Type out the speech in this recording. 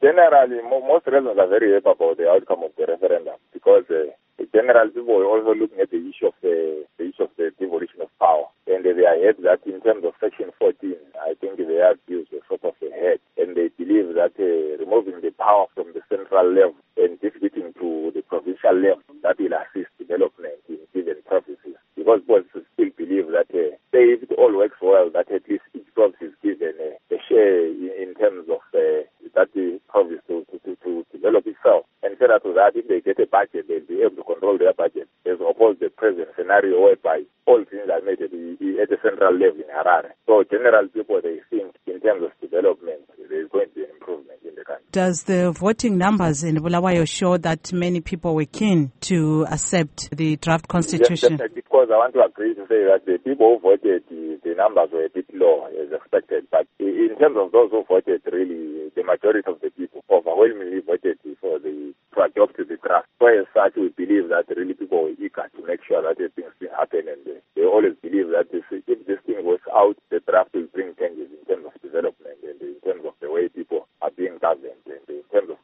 Generally, most residents are very happy about the outcome of the referendum because the general people are also looking at the issue of the devolution of power, and they are happy that in terms of Section 14, I think their views were sort of ahead, and they believe that removing the power from the central level and distributing to the provincial level, that will assist development in given provinces. Because people still believe that say if it all works well, that at least each province is given a share in terms of that the province to develop itself. And further to that, if they get a budget, they'll be able to control their budget, as opposed to the present scenario whereby all things are made at the central level in Harare. So general people, they think in terms of development, there is going to be an improvement in the country. Does the voting numbers in Bulawayo show that many people were keen to accept the draft constitution? Yes, because I want to agree to say that the people who voted, the numbers were a bit low as expected. But in terms of those who voted, really, the majority of the people overwhelmingly voted for the adopt the draft. So as such, we believe that really people were eager to make sure that things will happen, and they always believe that if this thing works out, the draft will bring changes in terms of development and in terms of the way people are being governed and in terms of